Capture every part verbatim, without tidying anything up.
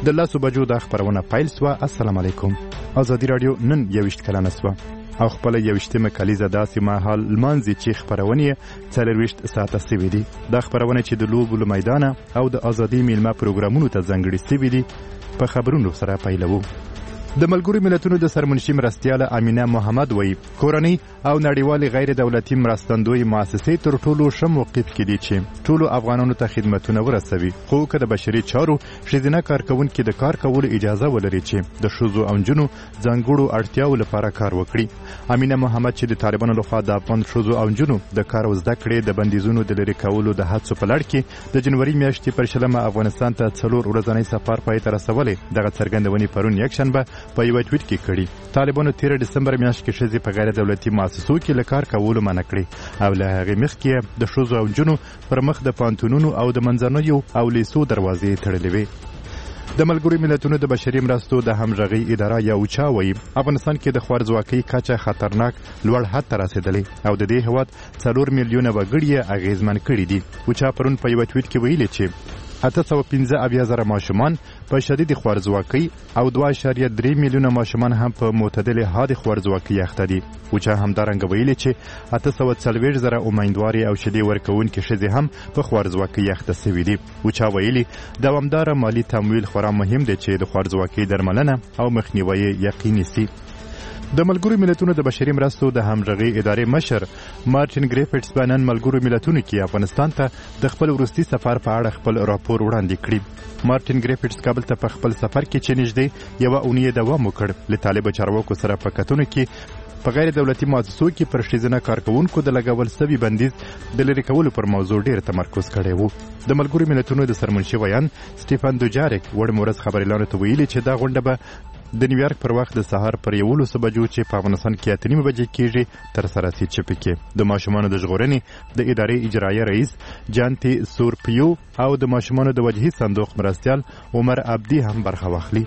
د لسو بجو دا خپرونه پیل سوه. السلام علیکم. ازادي راډیو نن یویشت کلنه سوه او خپله یویشتمه کلیزه داسې مهال لمانځي چې خپرونې یې څلرویشت ساعته سوي دي. دا خپرونه چې د لوبو له میدانه او د ازادي میلمه پروګرامونو ته ځانګړي سوي دي په خبرونو سره پیلوو. د ملګرو ملتونو د سرمنشي مرستیاله امینه محمد وایي کورنۍ او نړیوالې غیر دولتي مرستندوی مؤسسې تر ټولو ښه موقف کې دي چې ټولو افغانانو ته خدمتونه ورسوي، خو که د بشري چارو ښځینه کارکوونکي د کار کولو اجازه ولري چې د ښځو او نجونو ځانګړو اړتیاوو لپاره کار وکړي. امینه محمد چې د طالبانو لخوا د افغان ښځو او نجونو د کار او زده کړې د بندیزونو د لرې کولو د هڅو په لړ کې د جنوري میاشتې پر شلمه افغانستان ته څلور ورځنی سفر پای ته رسولی، دغه څرګندونې پرون یکشنبه په یوه ټویټ کې کړي. طالبانو تیره ډسمبر میاشت کې ښځې په غیر دولتي مؤسسو کې له کار کولو منع کړي او له هغې مخکې د ښځو او نجونو پر مخ د پوهنتونونو او د منځنیو او لیسو دروازې تړلې وې. د ملګرو ملتونو د بشري مرستو د همغږۍ اداره یا اوچا وایي افغانستان کې د خوارځواکۍ کچه خطرناک لوړ حد ته رسېدلی او د دې هېواد څلور میلیونه وګړي یې اغېزمن کړي دي. اوچا پرون په یوه ټویټ کې ویلي چې اته سوه پنځه اویا زره ماشومان په شدید خوارځواکۍ او دوه اعشاریه درې میلیونه ماشومان هم په معتدلې حد خوارځواکۍ اخته دي. اوچا همدارنګه ویلي چې اته سوه څلوېښت زره امیندوارې او شیدې ورکوونکې ښځې هم په خوارځواکۍ اخته سوي دي. اوچا ویلي دوامداره مالي تمویل خورا مهم دی چې د خوارځواکۍ درملنه او مخنیوی یقیني سي. د ملګرو ملتونو د بشري مرستو د همغږۍ ادارې مشر مارټین ګریفټس په نن ملګرو ملتونو کې افغانستان ته د خپل وروستي سفر په اړه خپل راپور وړاندې کړي. مارټین ګریفټس کابل ته په خپل سفر کې چې نږدې یوه اونۍ دوام وکړ له طالبه چارواکو سره په کتنو کې په غیر دولتي مؤسسو کې پر ښځینه کارکوونکو د لګول سوي بندیز د لرې کولو پر موضوع ډېر تمرکز کړی و. د ملګرو ملتونو د سرمنشي ویان سټیفن دوجارک وړ مورز خبریالانو ته ویلي چې دا غونډه به د نیویارک پر وخت د سهار پر یولسو بجو چې په افغانستان کې اته نیمې بجې کېږي ترسره سي، چې پکې د ماشومانو د ژغورنې د ادارې اجرایه رئیس جانتي سورپیو او د ماشومانو د وجهي صندوق مرستیال عمر عبدي هم برخه واخلي.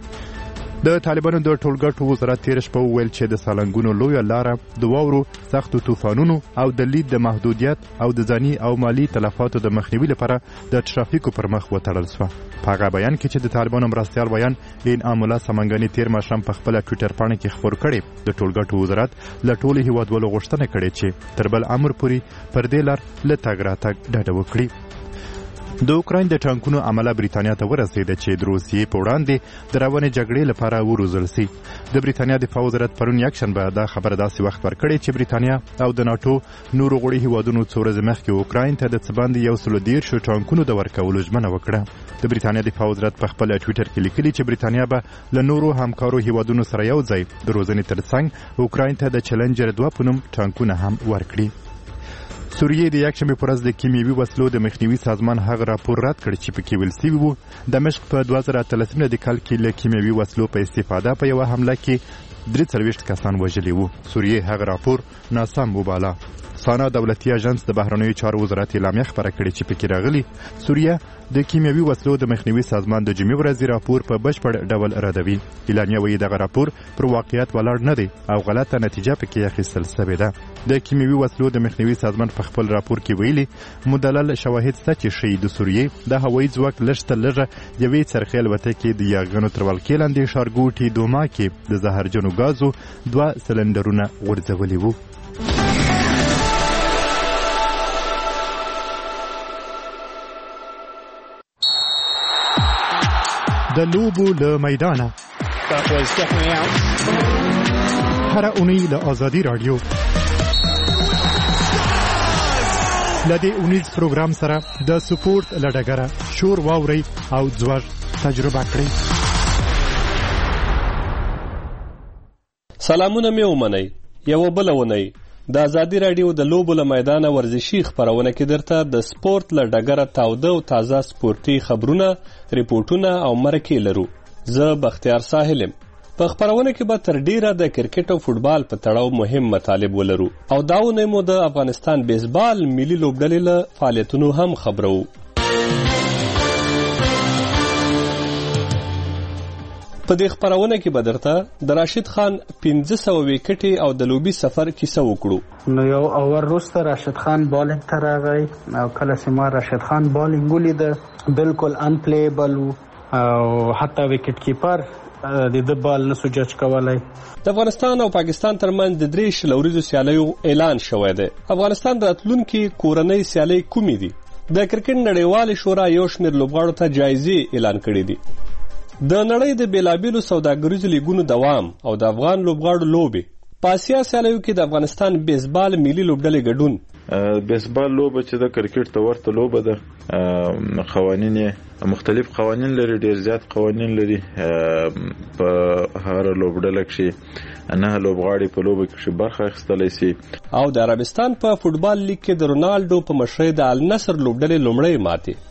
د طالبانو د ټولګټو وزارت تېره شپه وویل چې د سالنګونو لویه لاره د واورو سختو طوفانونو او د لید د محدودیت او د ځاني او مالي تلفاتو د مخنیوي لپاره د ټرافیکو پر مخ وتړل سوه. په هغه بیان کې چې د طالبانو مرستیال بیان انعام الله سمنګاني تېر ماښام په خپله ټویټر پاڼه کې خپور کړی، د ټولګټو وزارت له ټولو هېوادوالو غوښتنه کړې چې تر بل امر پورې پر دې لار له تګ راتګ ډډه وکړي. د اوکراین د ټانکونو عمله بریتانیا ته ورسېده چې د روسیې په وړاندې د روانې جګړې لپاره وروزل سي. د بریتانیا دفاع وزارت پرون یکشنبه دا خبره داسې وخت ورکړې چې بریتانیا او د ناټو نورو غړي هیوادونو څو ورځې مخکې اوکراین ته د څه باندې یو سلو دېرشو ټانکونو د ورکولو ژمنه وکړه. د بریتانیا دفاع وزارت په خپل ټویټر کې لیکلي چې بریتانیا به له نورو همکارو هیوادونو سره یو ځای د روزنې ترڅنګ اوکراین ته د چلنجر دوه په نوم ټانکونه هم ورکړي. سوریې د یکشنبې په ورځ د کیمیاوي وسلو د مخنیوي سازمان هغه راپور رد کړ چې پکې ویل سوي وو دمشق په دوه زره اتلسم د کال کې له کیمیاوي وسلو په استفاده په یوه حمله کې درې څلوېښت کسان وژلي وو. سوریې هغه راپور ناسم وباله. سانا دولتي اژانس د بهرنیو چارو وزارت اعلامیه خپره کړې چې پکې راغلي سوریه د کیمیاوي وسلو د مخنیوي سازمان د جمعې ورځې راپور په بشپړ ډول ردوي. اعلامیه وایي دغه راپور پر واقعیت ولاړ نه دی او غلطه نتیجه پکې اخیستل سوې ده. د کیمیاوي وسلو د مخنیوي سازمان په خپل راپور کې ویلي مدلل شواهد شته چې ښیي د سوریې د هوایي ځواک لږ تر لږه یوې څرخې الوتکې د یاغیانو تر ولکې لاندې ښارګوټي دوما کې د زهرجنو ګازو دوه سلنډرونه غورځولي وو. د لوبو له میدانه هره اونۍ له ازادي راډیو له دې اونیز پروګرام سره د سپورت له ډګره شور واورئ او ځوږ تجربه کړئ. سلامونه مې ومنئ. یوه بله اونۍ د ازادي راډیو د لوبو له میدانه ورزشي خپرونه کې درته د سپورت له ډګره تاوده او تازه سپورتي خبرونه، ریپورټونه او مرکې لرو. زه بختیار ساحل یم. په خپرونه کې به تر ډیره د کرکټ او فوټبال په تړاو مهم مطالب ولرو او دا اونۍ مو د افغانستان بیسبال ملي لوبډلې له فعالیتونو هم خبرو. په دې خپرونه کې به درته د راشد خان پنځه سوه ویکټې او د لوبي سفر کیسه وکړو. نو یو اور وروسته راشد خان بالینګ ته راغی او کله چې ما راشد خان بالینګ ولیده بالکل انپلیبل و او حتی وکټ کیپر د د بال نسو جج کولای. د افغانستان او پاکستان ترمنځ د درې شلوریزو سیالیو اعلان شوی دی. افغانستان د راتلونکي کورنۍ سیالۍ کومې دي؟ د کرکټ نړیوالې شورا یو شمېر لوبغاړو ته جایزې اعلان کړي دي. د نړۍ د بیلابیلو سوداګریزو لیګونو دوام او د افغان لوبغاړو لوبې. په اسیا سیالیو کې د افغانستان بیسبال ملي لوبډلې ګډون. بیسبال لوبه چې د کرکټ ته ورته لوبه ده، قوانین مختلف قوانین لري، ډیر زیات قوانین لري. په هر لوبډله کې نه لوبغاړي په لوبه کې برخه اخیستلی سي. او د عربستان په فوټبال لیګ کې د رونالډو په مشرۍ د النصر لوبډلې لومړۍ ماتې.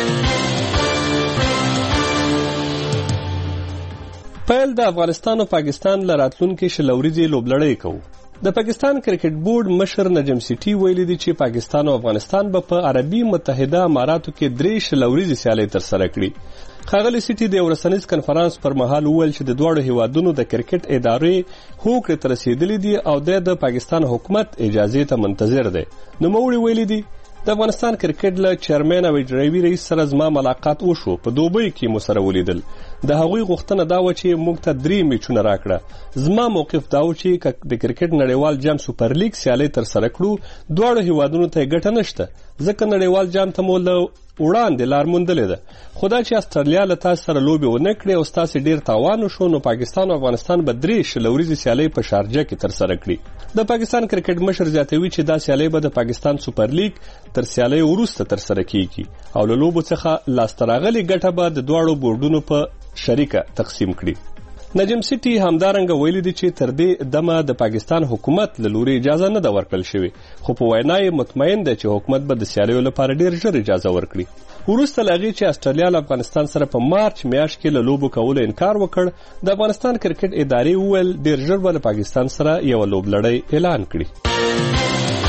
پیل د افغانستان او پاکستان له راتلونکي شلوریزې لوبلړۍ کوو. د پاکستان کرکټ بورډ مشر نجم سیټي ویلي دي چې پاکستان او افغانستان به په عربي متحده اماراتو کې درې شلوریزې سیالۍ ترسره کړي. ښاغلي سیټي د یو رسنیز کنفرانس پر مهال وویل چې د دواړو هیوادونو د کرکټ ادارې هوکړې ته رسېدلي دي او د پاکستان حکومت اجازې ته منتظر دی. نوموړي ویلي دي د افغانستان کرکټ له چیرمن او اجرایوي رئیس سره زما ملاقات وشو. په دوبۍ کې مو سره ولیدل. د هغوی غوښتنه دا وه چې موږ ته درې میچونه راکړه. زما موقف دا و چې د کرکټ نړیوال جام سوپر لیګ سیالۍ ترسره کړو. دواړو هیوادونو ته یې ګټه نشته ځکه نړیوال جام ته مو له وړاندې لار موندلې ده. خو دا چې استرالیا له تاسو سره لوبې ونه کړې او ستاسې ډېر تاوان وشو، نو پاکستان او افغانستان به درې شلوریزې سیالۍ په شارجه کې ترسره کړي. د پاکستان کرکټ مشر زیاتوي چې دا سیالۍ به د پاکستان سوپر لیګ تر سیالۍ وروسته ترسره کیږي او له لوبو څخه لاسته راغلې ګټه به د دواړو بورډونو په شریکه تقسیم کړي. نجم سیټي همدارنګه ویلي دي چې تر دې دمه د پاکستان حکومت له لوري اجازه نه ده ورکړل شوې، خو په وینا یې مطمئن ده چې حکومت به د سیالیو لپاره ډیر ژر اجازه ورکړي. وروسته له هغې چې استرالیا له افغانستان سره په مارچ میاشت کې له لوبو کولو انکار وکړ، د افغانستان کرکټ ادارې وویل ډیر ژر به له پاکستان سره یوه لوبلړۍ اعلان کړي.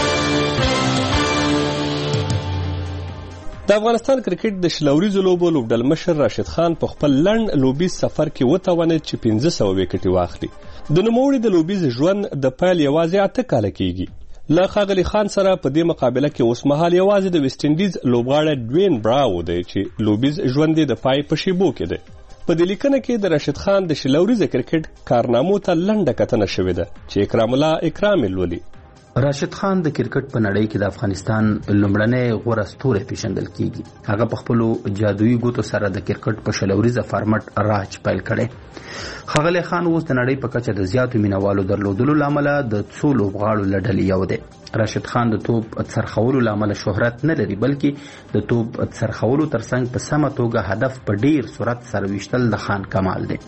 د افغانستان کرکټ د شلوریزو لوبو لوبډل مشر راشد خان په خپل لنډ لوبیز سفر کې وتوانید چې پنځه سوه وکټې واخلي. د نوموړي د لوبیز ژوند د پیل یوازې اته کاله کیږي. له ښاغلي خان سره په دې مقابله کې اوس مهال یوازې د ویسټ انډیز لوبغاړی ډوین براو دی چې لوبیز ژوند یې د پای په شیبو کې دی. په دې لیکنه کې د راشد خان د شلوریز کرکټ کارنامو ته لنډه کتنه شوې ده چې اکرام الله اکرام لولي. راشد خان د کرکټ په نړۍ کې د افغانستان لومړنی غوره ستوری پیژندل کیږي. هغه په خپلو جادویي ګوتو سره د کرکټ په شلوریزه فارمټ راج پیل کړی. ښاغلی خان اوس د نړۍ په کچه د زیاتو مینوالو درلودلو له امله د څو لوبغاړو له ډلې یو دی. راشد خان د توپ څرخولو له امله شهرت نه لري، بلکې د توپ څرخولو ترڅنګ په سمه توګه هدف په ډیر سرعت سره ویشتل د خان کمال دی.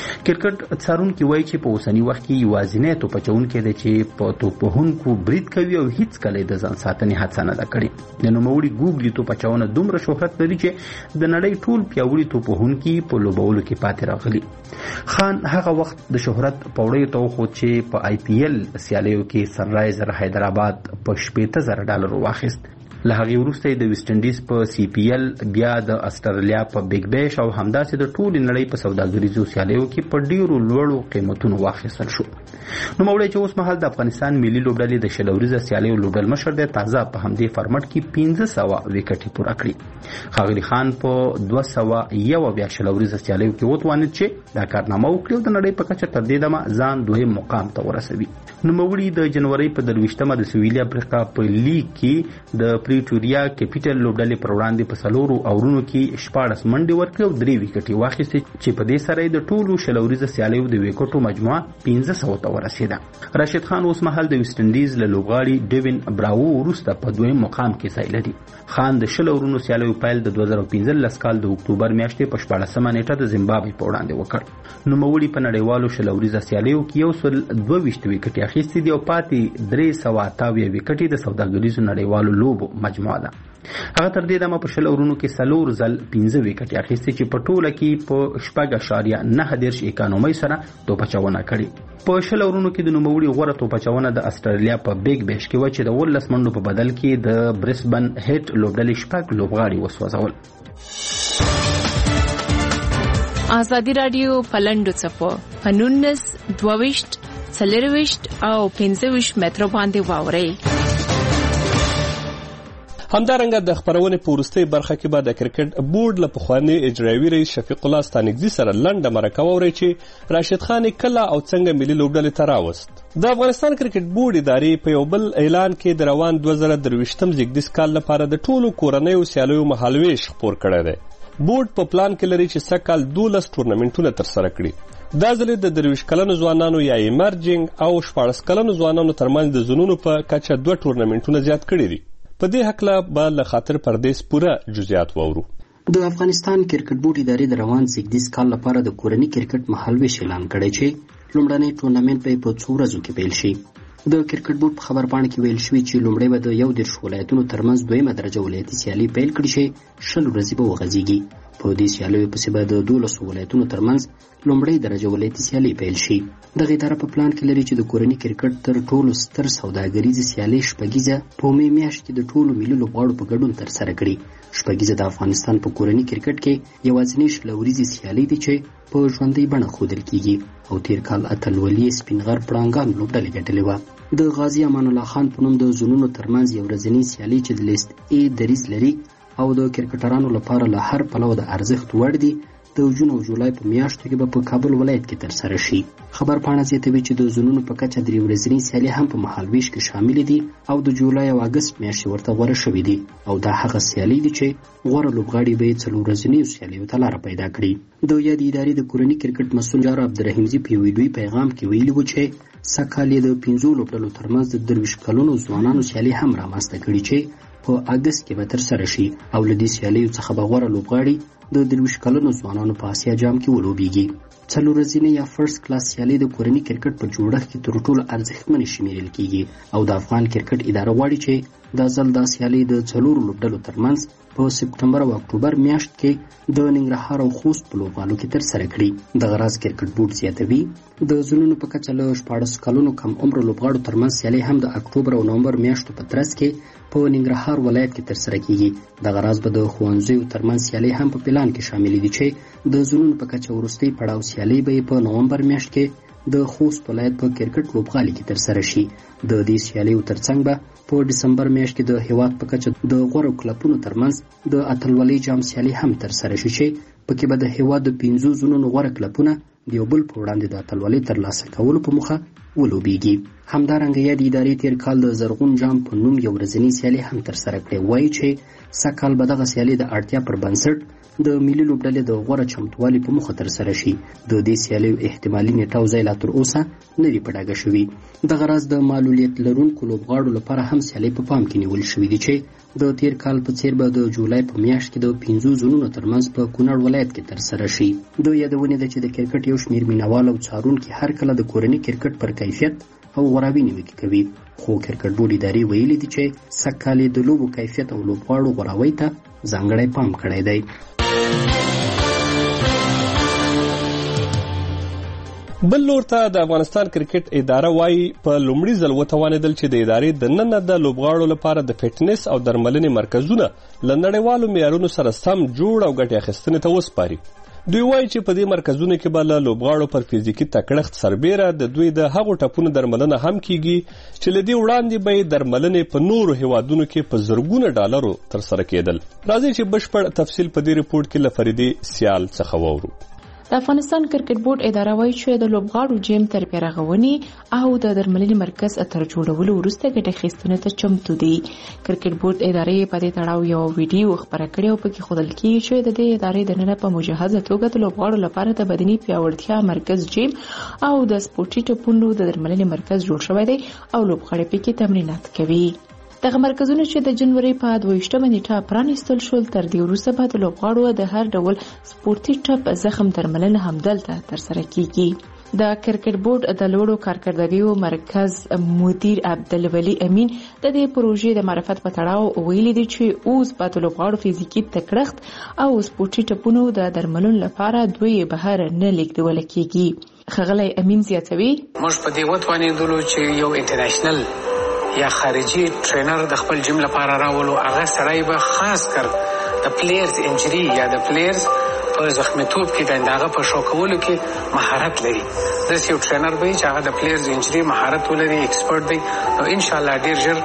کرکټ څارونکي وایي چې په اوسني وخت کې یوازینی توپ اچوونکی دی چې په توپ وهونکو برید کوي او هیڅ کله د ځان ساتنې هڅه نه ده کړې. د نوموړي ګوګلي توپ اچونه دومره شهرت لري چې د نړۍ ټول پیاوړي توپ وهونکي په لوبولو کې پاتې راغلي. خان هغه وخت د شهرت په وړیو ته وخوت چې په آی پی ایل سیالیو کې سنرایزر حیدرآباد په شپېته زره ډالرو واخیست. له هغې وروسته یې د ویسټ انډیز په سی پی ایل، بیا د استرالیا په بیگ بیش او همداسې د ټولې نړۍ په سوداګریزو سیالیو کې په ډیرو لوړو قیمتونو واخیستل شو. نوموړی چې اوس مهال د افغانستان ملي لوبډلې د شلوریزه سیالیو لوبډل مشر دی، تازه په همدې فارمټ کې پنځه سوه وکټې پوره کړي. ښاغلي خان په دوه سوه یو بیا شلوریزه سیالیو کې وتوانید چې دا کارنامه وکړي او د نړۍ په کچه تر دې دمه ځان دویم مقام ته ورسوي. نوموړي د جنورۍ په درویشتمه د سویلي افریقا په لیګ کې د پریټوریا کیپیټل لوبډلې پر وړاندې په څلورو اورونو کې شپاړس منډې ورکړې او درې وکټې واخیستې چې په دې سره یې د ټولو شلوریزه سیالیو د وکټو مجموعه پنځه سوو ته ورسېده. راشد خان اوس مهال د ویسټ انډیز له لوبغاړي ډیوین براوو وروسته په دویم مقام کې ځای لري. خان د شل اورونو سیالیو پیل د دوه زره پنځلس کال د اکتوبر میاشتې په شپاړسمه نیټه د زیمبابوې په وړاندې وکړ. نوموړي په نړیوالو شلوریزه سیالیو کې یو سل دوه ویشت وکټې اخیستې دي او پاتې درې سوه اته اویا وکټې د سوداګریزو نړیوالو لوبو مجموعه ده. هغه تر دې دمه په شل اورونو کې څلور ځل پنځه وکټې اخیستې چې په ټوله کې په شپږ اعشاریه نهه دېرش اکانومۍ سره توپ اچونه کړې. په شل اورونو کې د نوموړي غوره توپ اچونه د استرالیا په بیگ بیش کې وه چې د اوولس منډو په بدل کې د برسبن هیټ لوبډلې شپږ لوبغاړي وسوځول. ازادي راډیو په لنډو څپو په نولس دوه ویشت څلور ویشت او پنځه ویشت مترو باندې واورئ. همدارنګه د خبرونې په وروستۍ برخه کې به د کرکټ بورډ له پخواني اجرایوي رئیس شفیق الله ستانکزي سره لنډه مرکه واورئ چې راشد خان کله او څنګه ملي لوبډلې ته راوست. د افغانستان کرکټ بورډ ادارې په یو بل اعلان کې د روان دوه زره درویشتم زیږدیز کال لپاره د ټولو کورنیو سیالیو مهالویش خپور کړی دی. بورډ په پلان کې لري چې سږکال دولس ټورنمنټونه ترسره کړي. دا ځل د درویشت کلنو ځوانانو یا ایمرجنګ او شپاړس کلنو ځوانانو ترمنځ د زونونو په کچه دوه ټورنمنټونه زیات کړي دي. په دې هکله به له خاطر پردیس پوره جزئیات واورو. د افغانستان کرکټ بورډ ادارې د روان زیږدیز کال لپاره د کورني کرکټ مهالویش اعلان کړی چې لومړنی ټورنمنټ به په څو ورځو کې پیل شي. د کرکټ بورډ په خبرپاڼه کې ویل شوي چې لومړی به د یو دېرش ولایتونو ترمنځ دویمه درجه ولایتي سیالي پیل کړي چې شل ورځې به وغځېږي. په دې سیالیو پسې به د دولسو ولایتونو ترمنځ لومړی درجه ولایتي سیالي پیل شي. دغه اداره په پلان کې لري چې د کورني کرکټ تر ټولو ستر سوداګریزې سیالۍ شپږیزه په مې میاشت کې د ټولو ملي لوبغاړو په ګډون ترسره کړي. شپږیزه د افغانستان په کورني کرکټ کې یوازینۍ شل ورځې سیالۍ دي چې په ژوندۍ بڼه ښودل کیږي او تیر کال اتلولي سپین غر پړانګان لوبډلې ګټلې وه. د غازي امان الله خان په نوم د زونونو ترمنځ یو ورځنۍ سیالۍ چې د لیست ای دریځ لري او د کرکټرانو لپاره له هر پلوه د ارزښت وړ دي د جون او جولای په میاشتو کې به په کابل ولایت کې ترسره شي. خبرپاڼه زیاتوي چې د زونونو په کچه درې ورځنۍ سیالۍ هم په مهالویش کې شامل دي او د جولای او اګست میاشتې ورته غوره شوي دي او دا هغه سیالۍ دي چې غوره لوبغاړي به یې څلور ورځنیو سیالیو ته لاره پیدا کړي. د یادې ادارې د کورني کرکټ مسؤل جار عبدالرحیمزي په یو ویډیوي پیغام کې ویلي و چې سږکال یې د پنځو لوبډلو ترمنځ د درویشت کلونو ځوانانو سیالۍ هم رامنځته کړي چې په اګست کې به ترسره شي او له دې سیالیو څخه به غوره لوبغاړي د درویشت کلونو ځوانانو په اسیا جام کې ولوبیږي. څلور ورځنۍ یا فرست کلاس سیالۍ د کورني کرکټ په جوړښت کې تر ټولو ارزښتمنې شمیرل کیږي او د افغان کرکټ اداره غواړي چې دا ځل دا سیالۍ د څلورو لوبډلو ترمنځ په سپټمبر او اکتوبر میاشت کې د ننګرهار او خوست په لوبغالو کې ترسره کړي. دغه راز کرکټ بورډ زیاتوي د زونونو په کچه له شپاړس کلونو کم عمر لوبغاړو ترمنځ سیالۍ هم د اکتوبر او نومبر میاشتو په ترڅ کې په ننګرهار ولایت کې ترسره کیږي. دغه راز به د ښوونځیو ترمنځ سیالۍ هم په پلان کې شامل دي چې د زونونو په کچه وروستۍ پړاو سیالۍ به په نومبر میاشت کې د خوست ولایت په کرکټ لوبغالي کې ترسره شي. د دې سیالیو ترڅنګ به په ډسمبر میاشت کې د هیواد په کچه د غوره کلبونو ترمنځ د اتلولۍ جام سیالۍ هم ترسره شي چې پکې به د هیواد د پنځو زونونو غوره کلبونه د یو بل په وړاندې د اتلولۍ ترلاسه کولو په موخه ولوبیږي. همدارنګه یادې ادارې تیر کال د زرغون جام په نوم یو ورځنۍ سیالۍ هم ترسره کړې. وایي چې سږکال به دغه سیالۍ د اړتیا پر بنسټ د ملي لوبډلې د غوره چمتووالي په موخه ترسره شي. د دې سیالیو احتمالي نیټه او ځای لا تر اوسه نه دي په ډاګه شوي. دغه راز د معلولیت لرونکو لوبغاړو لپاره هم سیالۍ په پام کې نیول شوي دي چې د تیر کال په څیر به د جولای په میاشت کې د پنځو زونونو ترمنځ په کونړ ولایت کې ترسره شي. د یادونې ده چې د کرکټ یو شمېر مینوال او څارونکي هر کله د کورني کرکټ پر کیفیت او غوراوي نیوکې کوي، خو کرکټ بورډ ادارې ویلي دي چې سږکال یې د لوبو کیفیت او لوبغاړو غوراوي ته ځانګړی پام کړی دی. بل لور ته د افغانستان کرکټ اداره وایي په لومړي ځل وتوانېدل چې د ادارې د ننه د لوبغاړو لپاره د فټنس او درملنې مرکزونه له نړیوالو معیارونو سره سم جوړ او ګټې اخیستنې ته وسپاري. دوی وایي چې په دې مرکزونو کې به له لوبغاړو پر فزیکي تکړښت سربیره د دوی د هغو ټپونو درملنه هم کیږي چې له دې وړاندې به یې درملنې په نورو هیوادونو کې په زرګونه ډالرو ترسره کېدل. راځئ چې بشپړ تفصیل په دې رپورټ کې له فریدې سیال څخه واورو. د افغانستان کرکټ بورډ اداره وایي چې د لوبغاړو جیم تر پیرغونې او د درملنې مرکز تر جوړولو وروسته ګټه اخیستنې ته چمتو دی. کرکټ بورډ ادارې په دې تړاو یو ویډیو خپره کړې او پکې ښودل کېږي چې د دې ادارې دننه په مجهزه توګه د لوبغاړو لپاره د بدني پیاوړتیا مرکز جیم او د سپورټي ټپونو د درملنې مرکز جوړ شوی دی او لوبغاړي پکې تمرینات کوي. دغه مرکزونه چې د جنوري په دویشتمه نیټه پرانیستل شول، تر دې وروسته به د لوبغاړو د هر ډول سپورتي ټپ زخم درملنه همدلته ترسره کیږي. د کرکټ بورډ د لوړو کارکردګیو مرکز مدیر عبدالولي امین د دې پروژې د معرفت په تړاو ویلي دي چې اوس به د لوبغاړو فزیکي تکړښت او سپورتي ټپونو د درملنې لپاره دوی بهر نه لیږدول کیږي. ښاغلی امین زیاتوي، موږ په دې وتوانېدلو چې یو انټرنیشنل یا خارجي ټرینر د خپل جیم لپاره راولو. هغه سړی به خاص کر د پلیئرز انجری یا د پلیئرز په زخمیتوب کې د هغه په شو کولو کې مهارت لري. داسې یو ټرینر به چې هغه د پلیئرز انجری مهارت ولري، ایکسپرت دی، نو ان شاء الله ډیر ژر